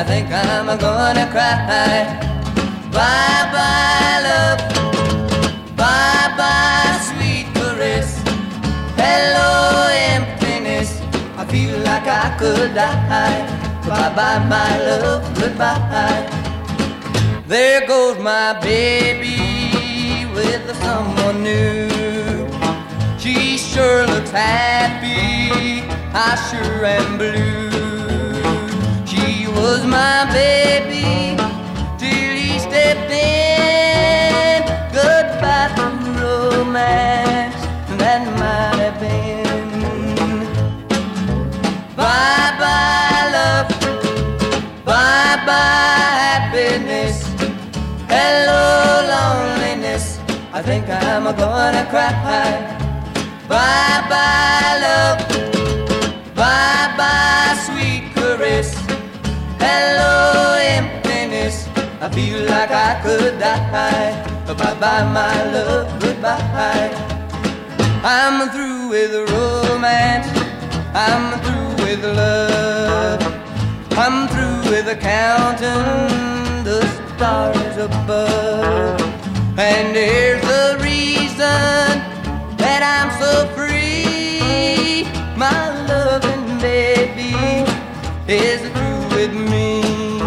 I think I'm gonna cry. Bye bye love, bye bye sweet caress. Hello emptiness, I feel like I could die. Bye bye my love, goodbye. There goes my baby with someone new. She sure looks happy, I sure am blue. She was my baby till he stepped in. Goodbye to romance, that might have been. Bye bye love, bye bye happiness. Hello loneliness, I think I'm gonna cry. Bye bye love, bye bye sweet caress. Hello emptiness, I feel like I could die. Bye bye my love, goodbye. I'm through with romance, I'm through with love. I'm through with counting the stars above. And here's the reason that I'm so free. My loving baby is through with me.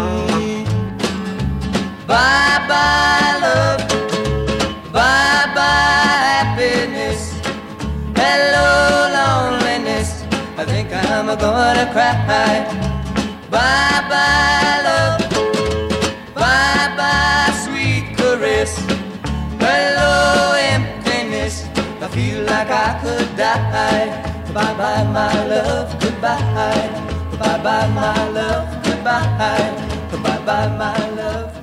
Bye bye love, bye bye happiness. Hello loneliness, I think I'm gonna cry. Bye bye love, bye bye sweet caress. Hello emptiness, I feel like I could die. Bye bye my love, goodbye. Bye bye my love, goodbye. Bye bye my love.